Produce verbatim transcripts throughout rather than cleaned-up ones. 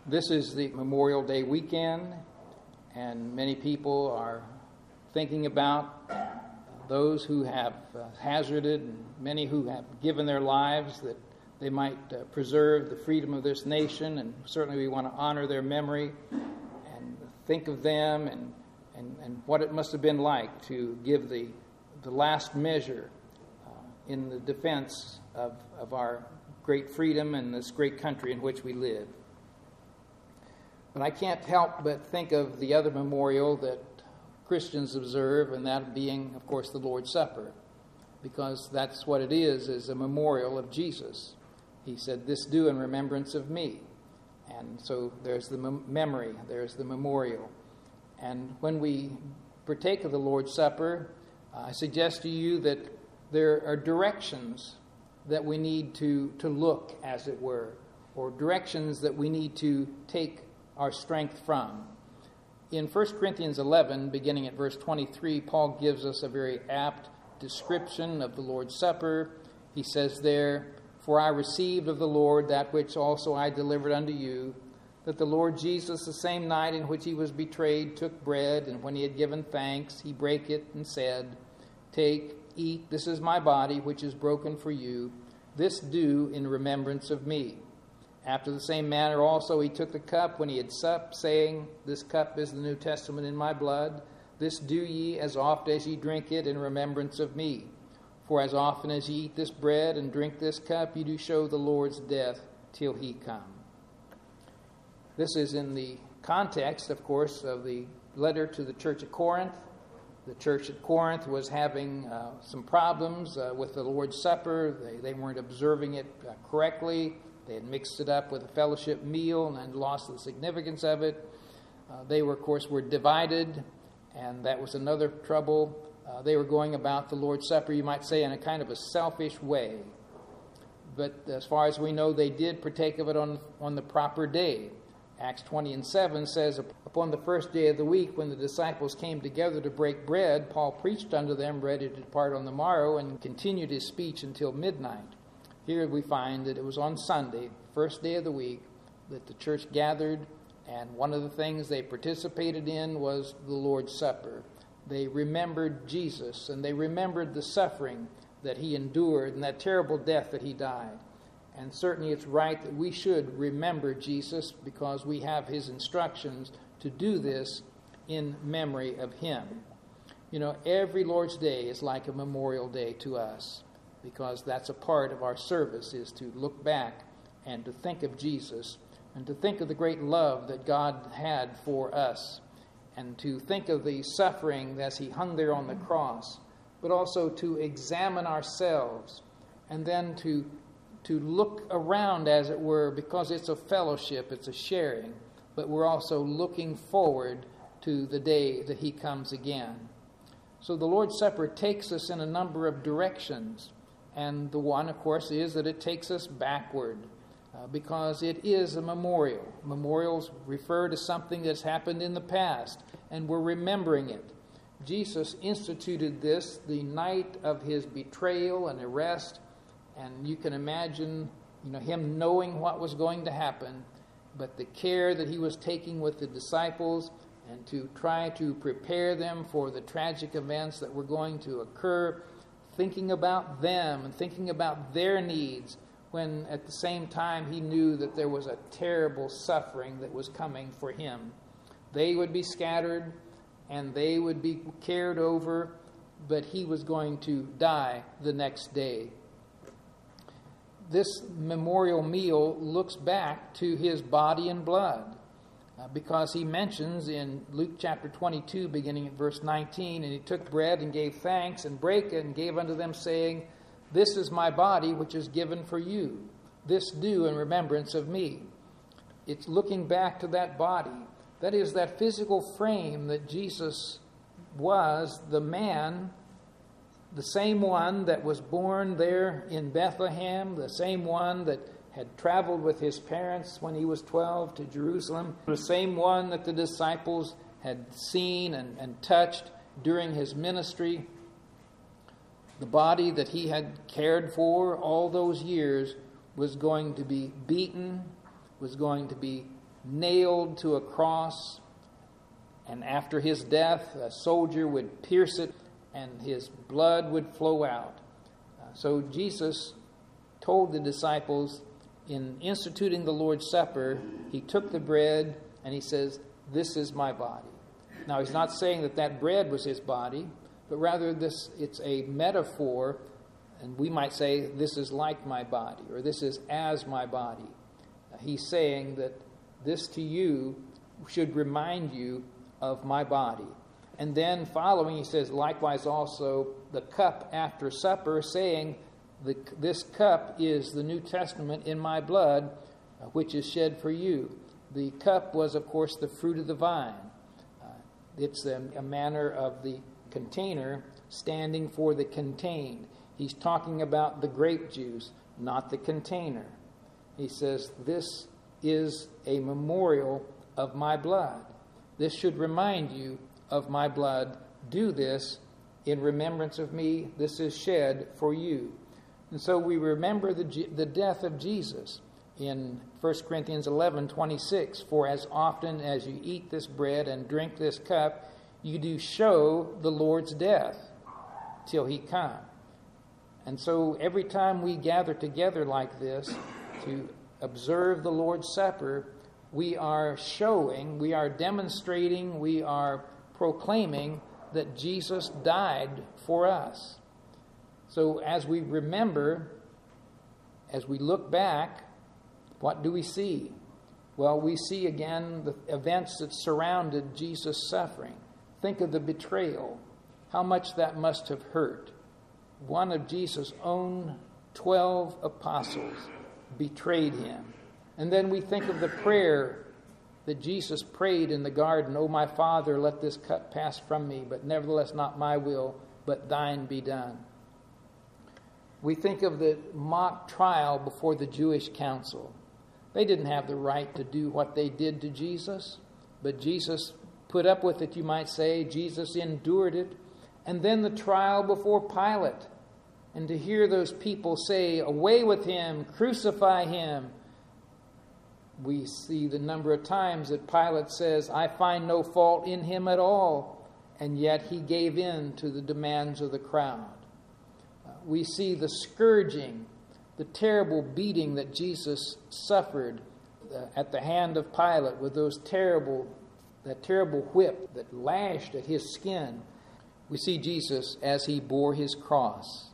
This is the Memorial Day weekend, and many people are thinking about those who have uh, hazarded and many who have given their lives that they might uh, preserve the freedom of this nation, and certainly we want to honor their memory and think of them and, and, and what it must have been like to give the, the last measure uh, in the defense of, of our great freedom and this great country in which we live. But I can't help but think of the other memorial that Christians observe, and that being, of course, the Lord's Supper, because that's what it is, is a memorial of Jesus. He said, "This do in remembrance of me." And so there's the mem- memory, there's the memorial. And when we partake of the Lord's Supper, uh, I suggest to you that there are directions that we need to, to look, as it were, or directions that we need to take our strength from. In First Corinthians eleven, beginning at verse twenty-three, Paul gives us a very apt description of the Lord's Supper. He says there, "For I received of the Lord that which also I delivered unto you, that the Lord Jesus, the same night in which he was betrayed, took bread, and when he had given thanks, he brake it and said, Take, eat, this is my body, which is broken for you. This do in remembrance of me. After the same manner also he took the cup when he had supped, saying, This cup is the New Testament in my blood. This do ye as oft as ye drink it in remembrance of me. For as often as ye eat this bread and drink this cup, ye do show the Lord's death till he come." This is in the context, of course, of the letter to the church at Corinth. The church at Corinth was having uh, some problems uh, with the Lord's Supper. They, they weren't observing it uh, correctly. They had mixed it up with a fellowship meal and lost the significance of it. Uh, they were, of course, were divided, and that was another trouble. Uh, they were going about the Lord's Supper, you might say, in a kind of a selfish way. But as far as we know, they did partake of it on, on the proper day. Acts twenty and seven says, "Upon the first day of the week, when the disciples came together to break bread, Paul preached unto them, ready to depart on the morrow, and continued his speech until midnight." Here we find that it was on Sunday, first day of the week, that the church gathered, and one of the things they participated in was the Lord's Supper. They remembered Jesus, and they remembered the suffering that he endured and that terrible death that he died. And certainly it's right that we should remember Jesus, because we have his instructions to do this in memory of him. You know, every Lord's Day is like a memorial day to us, because that's a part of our service, is to look back and to think of Jesus and to think of the great love that God had for us, and to think of the suffering as he hung there on the cross, but also to examine ourselves and then to, to look around, as it were, because it's a fellowship, it's a sharing, but we're also looking forward to the day that he comes again. So the Lord's Supper takes us in a number of directions. And the one, of course, is that it takes us backward uh, because it is a memorial. Memorials refer to something that's happened in the past, and we're remembering it. Jesus instituted this the night of his betrayal and arrest, and you can imagine, you know, him knowing what was going to happen, but the care that he was taking with the disciples and to try to prepare them for the tragic events that were going to occur, thinking about them and thinking about their needs, when at the same time he knew that there was a terrible suffering that was coming for him. They would be scattered and they would be cared over, but he was going to die the next day. This memorial meal looks back to his body and blood, Uh, because he mentions in Luke chapter twenty-two, beginning at verse nineteen, "And he took bread and gave thanks and brake it and gave unto them, saying, This is my body which is given for you. This do in remembrance of me." It's looking back to that body. That is, that physical frame that Jesus was, the man, the same one that was born there in Bethlehem, the same one that had traveled with his parents when he was twelve to Jerusalem, the same one that the disciples had seen and, and touched during his ministry. The body that he had cared for all those years was going to be beaten, was going to be nailed to a cross, and after his death, a soldier would pierce it, and his blood would flow out. Uh, so Jesus told the disciples, in instituting the Lord's Supper, he took the bread and he says, "This is my body." Now, he's not saying that that bread was his body, but rather this it's a metaphor, and we might say, "This is like my body," or "This is as my body." Uh, he's saying that this to you should remind you of my body. And then following, he says, likewise also the cup after supper, saying, The, this cup is the New Testament in my blood, uh, which is shed for you. The cup was, of course, the fruit of the vine. Uh, it's a, a manner of the container standing for the contained. He's talking about the grape juice, not the container. He says, this is a memorial of my blood. This should remind you of my blood. Do this in remembrance of me. This is shed for you. And so we remember the, the death of Jesus in First Corinthians eleven twenty-six. For as often as you eat this bread and drink this cup, you do show the Lord's death till he come. And so every time we gather together like this to observe the Lord's Supper, we are showing, we are demonstrating, we are proclaiming that Jesus died for us. So as we remember, as we look back, what do we see? Well, we see again the events that surrounded Jesus' suffering. Think of the betrayal, how much that must have hurt. One of Jesus' own twelve apostles betrayed him. And then we think of the prayer that Jesus prayed in the garden, "O my Father, let this cup pass from me, but nevertheless not my will, but thine be done." We think of the mock trial before the Jewish council. They didn't have the right to do what they did to Jesus, but Jesus put up with it, you might say. Jesus endured it. And then the trial before Pilate. And to hear those people say, "Away with him, crucify him." We see the number of times that Pilate says, "I find no fault in him at all," and yet he gave in to the demands of the crowd. We see the scourging, the terrible beating that Jesus suffered uh, at the hand of Pilate, with those terrible, that terrible whip that lashed at his skin. We see Jesus as he bore his cross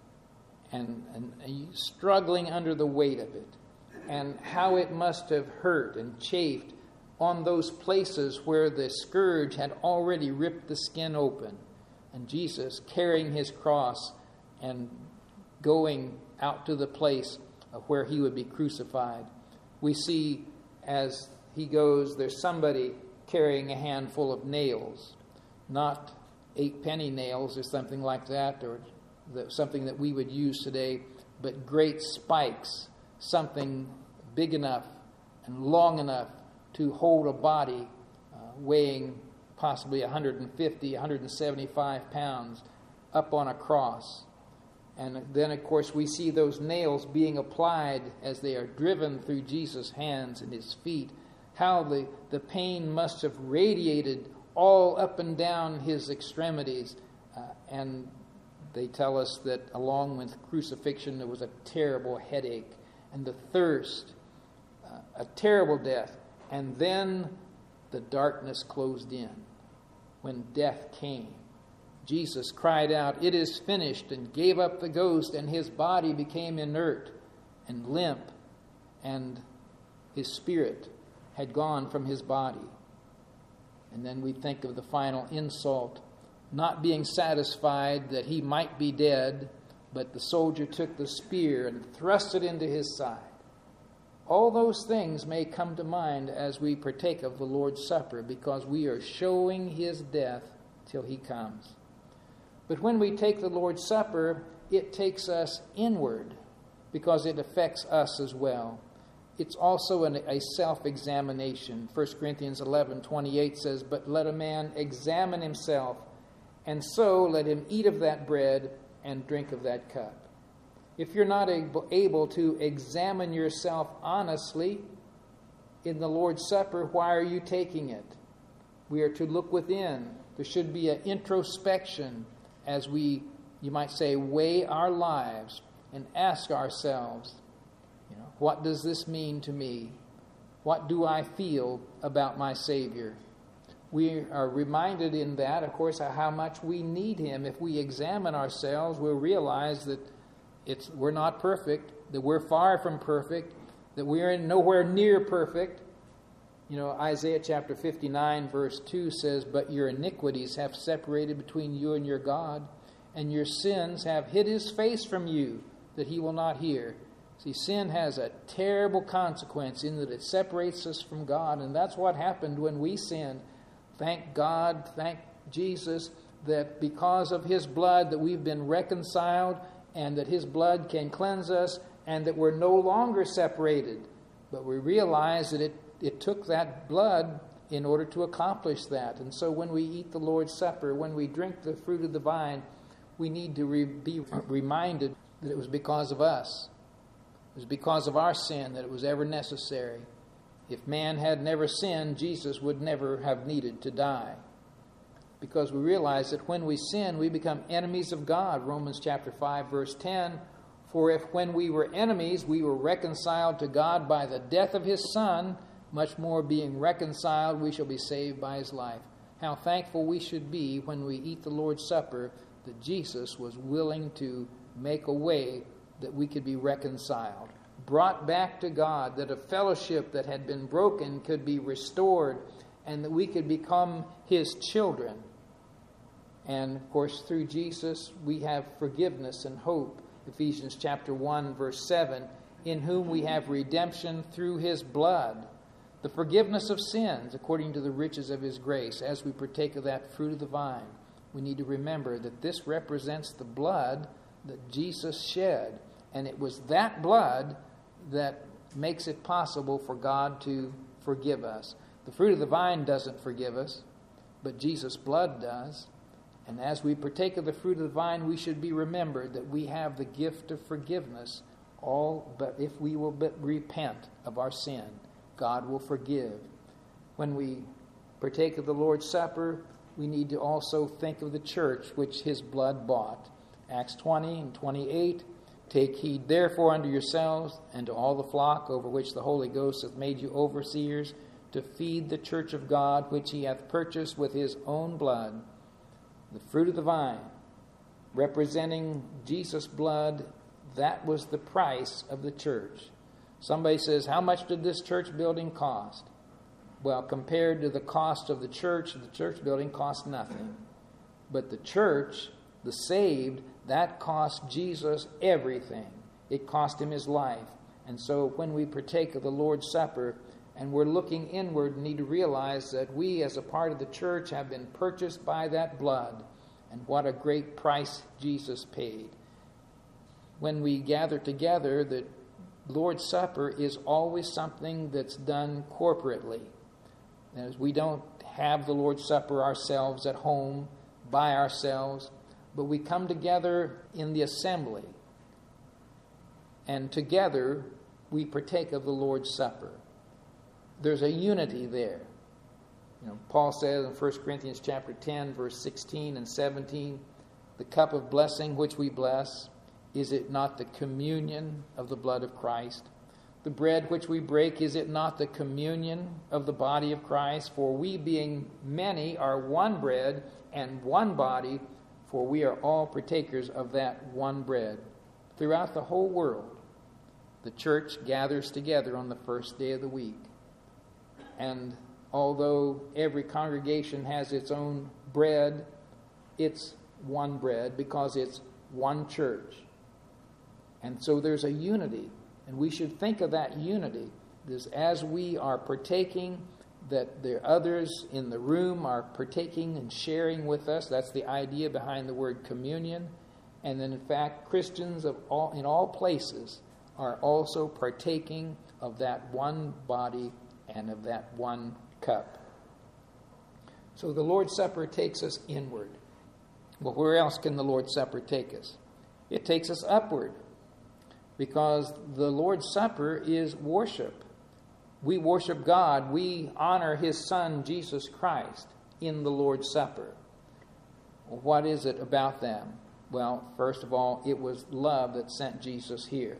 and, and, and struggling under the weight of it, and how it must have hurt and chafed on those places where the scourge had already ripped the skin open. And Jesus carrying his cross and going out to the place where he would be crucified. We see as he goes, there's somebody carrying a handful of nails, not eight penny nails or something like that, or the, something that we would use today, but great spikes, something big enough and long enough to hold a body uh, weighing possibly one hundred fifty, one hundred seventy-five pounds up on a cross. And then, of course, we see those nails being applied as they are driven through Jesus' hands and his feet. How the, the pain must have radiated all up and down his extremities. Uh, and they tell us that along with crucifixion, there was a terrible headache and the thirst, uh, a terrible death. And then the darkness closed in when death came. Jesus cried out, "It is finished," and gave up the ghost, and his body became inert and limp, and his spirit had gone from his body. And then we think of the final insult, not being satisfied that he might be dead, but the soldier took the spear and thrust it into his side. All those things may come to mind as we partake of the Lord's Supper, because we are showing his death till he comes. But when we take the Lord's Supper, it takes us inward, because it affects us as well. It's also an, a self-examination. First Corinthians eleven twenty-eight says, "But let a man examine himself, and so let him eat of that bread and drink of that cup." If you're not able, able to examine yourself honestly, in the Lord's Supper, why are you taking it? We are to look within. There should be an introspection as we, you might say, weigh our lives and ask ourselves, you know, what does this mean to me? What do I feel about my Savior? We are reminded in that, of course, how much we need Him. If we examine ourselves, we'll realize that it's we're not perfect, that we're far from perfect, that we're nowhere near perfect. You know, Isaiah chapter fifty-nine, verse two says, "But your iniquities have separated between you and your God, and your sins have hid His face from you, that He will not hear." See, sin has a terrible consequence in that it separates us from God, and that's what happened when we sinned. Thank God, thank Jesus, that because of His blood that we've been reconciled, and that His blood can cleanse us, and that we're no longer separated. But we realize that it, it took that blood in order to accomplish that. And so when we eat the Lord's Supper, when we drink the fruit of the vine, we need to re- be reminded that it was because of us. It was because of our sin that it was ever necessary. If man had never sinned, Jesus would never have needed to die. Because we realize that when we sin, we become enemies of God. Romans chapter five, verse ten, "For if when we were enemies, we were reconciled to God by the death of His Son, much more being reconciled, we shall be saved by His life." How thankful we should be when we eat the Lord's Supper that Jesus was willing to make a way that we could be reconciled, brought back to God, that a fellowship that had been broken could be restored, and that we could become His children. And, of course, through Jesus, we have forgiveness and hope. Ephesians chapter one, verse seven, "In whom we have redemption through His blood, the forgiveness of sins, according to the riches of His grace." As we partake of that fruit of the vine, we need to remember that this represents the blood that Jesus shed. And it was that blood that makes it possible for God to forgive us. The fruit of the vine doesn't forgive us, but Jesus' blood does. And as we partake of the fruit of the vine, we should be remembered that we have the gift of forgiveness. All but if we will but repent of our sin, God will forgive. When we partake of the Lord's Supper, we need to also think of the church which His blood bought. Acts twenty and twenty-eight, "Take heed therefore unto yourselves and to all the flock over which the Holy Ghost hath made you overseers, to feed the church of God, which He hath purchased with His own blood." The fruit of the vine, representing Jesus' blood, that was the price of the church. Somebody says, how much did this church building cost? Well, compared to the cost of the church, the church building cost nothing. But the church, the saved, that cost Jesus everything. It cost Him His life. And so when we partake of the Lord's Supper and we're looking inward, we need to realize that we as a part of the church have been purchased by that blood. And what a great price Jesus paid. When we gather together, the Lord's Supper is always something that's done corporately. As we don't have the Lord's Supper ourselves at home by ourselves, but we come together in the assembly, and together we partake of the Lord's Supper. There's a unity there. You know, Paul says in First Corinthians chapter ten, verse sixteen and seventeen, "The cup of blessing which we bless, is it not the communion of the blood of Christ? The bread which we break, is it not the communion of the body of Christ? For we, being many, are one bread and one body, for we are all partakers of that one bread." Throughout the whole world, the church gathers together on the first day of the week. And although every congregation has its own bread, it's one bread because it's one church. And so there's a unity, and we should think of that unity as, as we are partaking, that the others in the room are partaking and sharing with us. That's the idea behind the word communion. And then, in fact, Christians of all in all places are also partaking of that one body and of that one cup. So the Lord's Supper takes us inward. Well, where else can the Lord's Supper take us? It takes us upward, because the Lord's Supper is worship. We worship God. We honor His Son, Jesus Christ, in the Lord's Supper. Well, what is it about them? Well, first of all, it was love that sent Jesus here.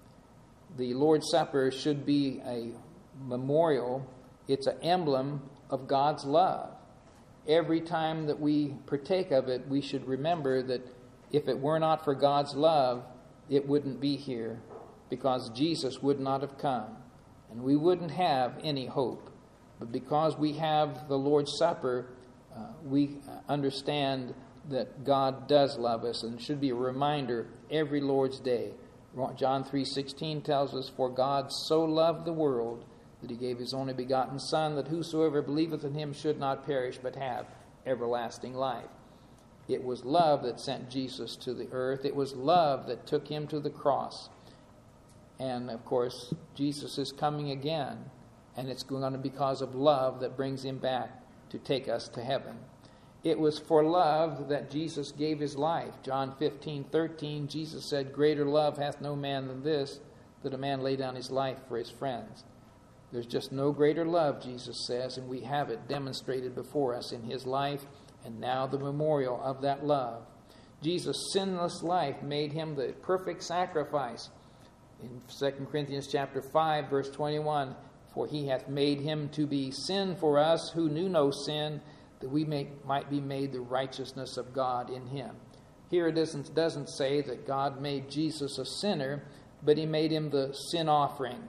The Lord's Supper should be a memorial. It's an emblem of God's love. Every time that we partake of it, we should remember that if it were not for God's love, it wouldn't be here, because Jesus would not have come, and we wouldn't have any hope. But because we have the Lord's Supper, uh, we understand that God does love us, and it should be a reminder every Lord's Day. John three sixteen tells us, "For God so loved the world that He gave His only begotten Son, that whosoever believeth in Him should not perish, but have everlasting life." It was love that sent Jesus to the earth. It was love that took Him to the cross. And, of course, Jesus is coming again, and it's going to be because of love that brings Him back to take us to heaven. It was for love that Jesus gave His life. John fifteen thirteen, Jesus said, "Greater love hath no man than this, that a man lay down his life for his friends." There's just no greater love, Jesus says, and we have it demonstrated before us in His life, and now the memorial of that love. Jesus' sinless life made Him the perfect sacrifice. In Second Corinthians chapter five, verse twenty-one, "For He hath made Him to be sin for us who knew no sin, that we may, might be made the righteousness of God in Him." Here it doesn't, doesn't say that God made Jesus a sinner, but He made Him the sin offering.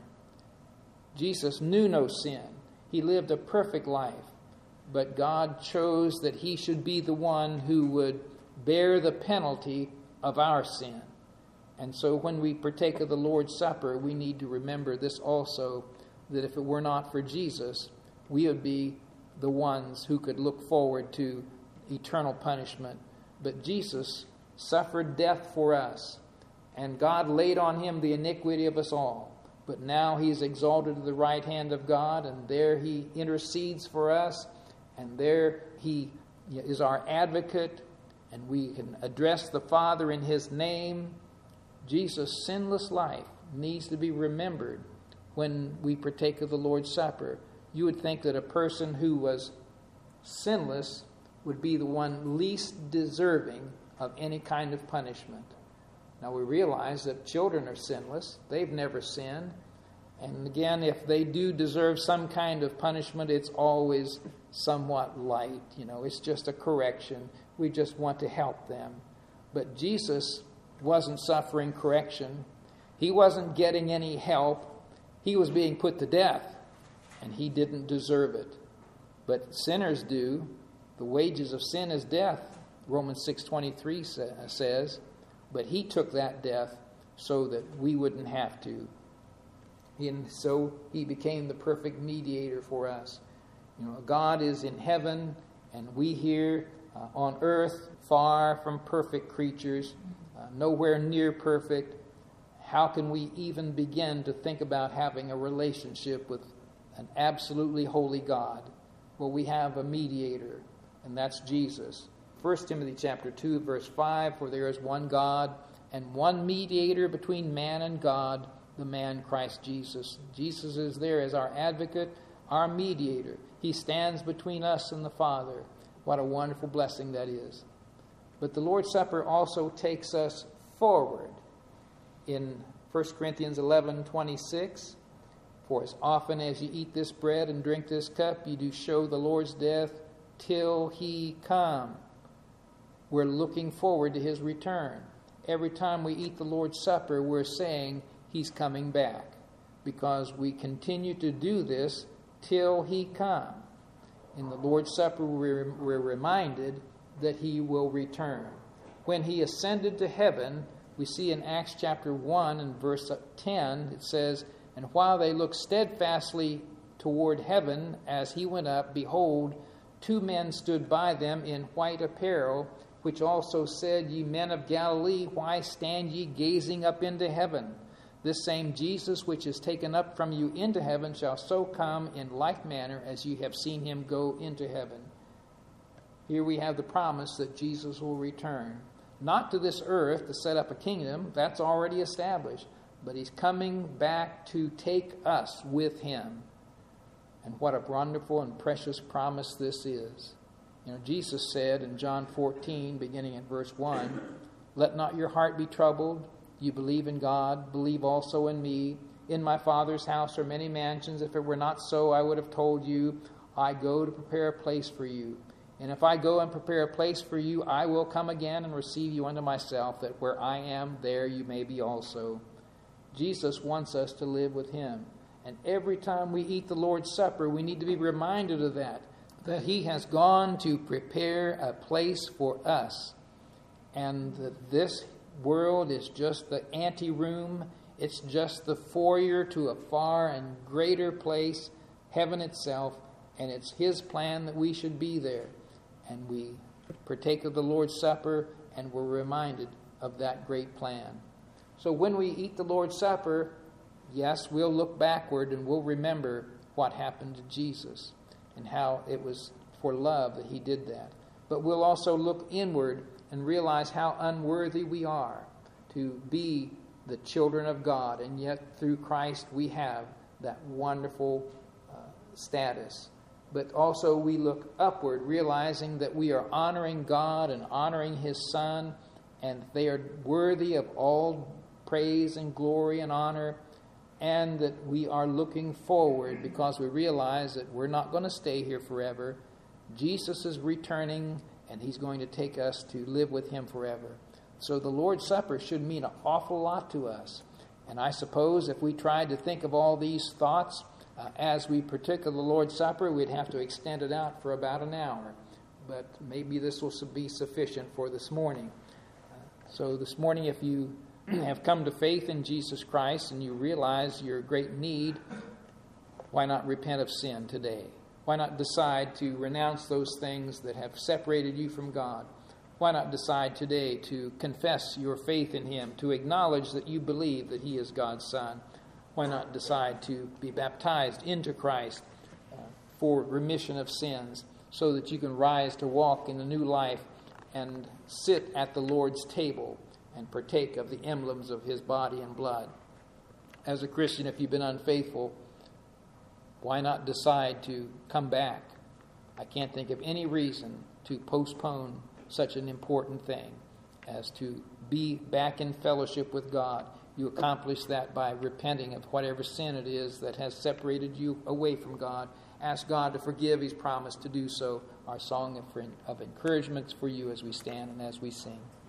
Jesus knew no sin. He lived a perfect life. But God chose that He should be the one who would bear the penalty of our sin. And so when we partake of the Lord's Supper, we need to remember this also, that if it were not for Jesus, we would be the ones who could look forward to eternal punishment. But Jesus suffered death for us, and God laid on Him the iniquity of us all. But now He is exalted to the right hand of God, and there He intercedes for us, and there He is our advocate, and we can address the Father in His name. Jesus' sinless life needs to be remembered when we partake of the Lord's Supper. You would think that a person who was sinless would be the one least deserving of any kind of punishment. Now we realize that children are sinless. They've never sinned. And again, if they do deserve some kind of punishment, it's always somewhat light. You know, it's just a correction. We just want to help them. But Jesus wasn't suffering correction. He wasn't getting any help. He was being put to death, and He didn't deserve it. But sinners do. The wages of sin is death, Romans six twenty-three says. But He took that death so that we wouldn't have to. And so He became the perfect mediator for us. You know, God is in heaven, and we here uh, on earth, far from perfect creatures, uh, nowhere near perfect. How can we even begin to think about having a relationship with an absolutely holy God? Well, we have a mediator, and that's Jesus. First Timothy chapter two, verse five, "For there is one God and one mediator between man and God, the man Christ Jesus." Jesus is there as our advocate, our mediator. He stands between us and the Father. What a wonderful blessing that is. But the Lord's Supper also takes us forward. In First Corinthians eleven twenty-six, "For as often as ye eat this bread and drink this cup, ye do show the Lord's death till He come." We're looking forward to His return. Every time we eat the Lord's Supper, we're saying He's coming back, because we continue to do this till He come. In the Lord's Supper, we're, we're reminded that He will return. When He ascended to heaven, we see in Acts chapter one and verse ten, it says, "And while they looked steadfastly toward heaven as He went up, behold, two men stood by them in white apparel, which also said, Ye men of Galilee, why stand ye gazing up into heaven? This same Jesus which is taken up from you into heaven shall so come in like manner as ye have seen Him go into heaven." Here we have the promise that Jesus will return. Not to this earth to set up a kingdom, that's already established. But He's coming back to take us with Him And what a wonderful and precious promise this is. You know, Jesus said in John fourteen, beginning at verse one, "Let not your heart be troubled. You believe in God, believe also in me. In my Father's house are many mansions. If it were not so, I would have told you. I go to prepare a place for you. And if I go and prepare a place for you, I will come again and receive you unto myself, that where I am, there you may be also." Jesus wants us to live with him. And every time we eat the Lord's Supper, we need to be reminded of that, that he has gone to prepare a place for us. And that this world is just the anteroom. It's just the foyer to a far and greater place, heaven itself. And it's his plan that we should be there. And we partake of the Lord's Supper, and we're reminded of that great plan. So when we eat the Lord's Supper, yes, we'll look backward and we'll remember what happened to Jesus and how it was for love that he did that. But we'll also look inward and realize how unworthy we are to be the children of God. And yet through Christ we have that wonderful uh, status. But also we look upward, realizing that we are honoring God and honoring his Son, and they are worthy of all praise and glory and honor, and that we are looking forward because we realize that we're not going to stay here forever. Jesus is returning, and he's going to take us to live with him forever. So the Lord's Supper should mean an awful lot to us. And I suppose if we tried to think of all these thoughts uh, as we partake of the Lord's Supper, we'd have to extend it out for about an hour. But maybe this will be sufficient for this morning. Uh, so this morning, if you have come to faith in Jesus Christ and you realize your great need, why not repent of sin today? Why not decide to renounce those things that have separated you from God? Why not decide today to confess your faith in him, to acknowledge that you believe that he is God's Son? Why not decide to be baptized into Christ uh, for remission of sins, so that you can rise to walk in a new life and sit at the Lord's table and partake of the emblems of his body and blood? As a Christian, if you've been unfaithful, why not decide to come back? I can't think of any reason to postpone such an important thing as to be back in fellowship with God. You accomplish that by repenting of whatever sin it is that has separated you away from God. Ask God to forgive. He's promised to do so. Our song of, of encouragement for you as we stand and as we sing.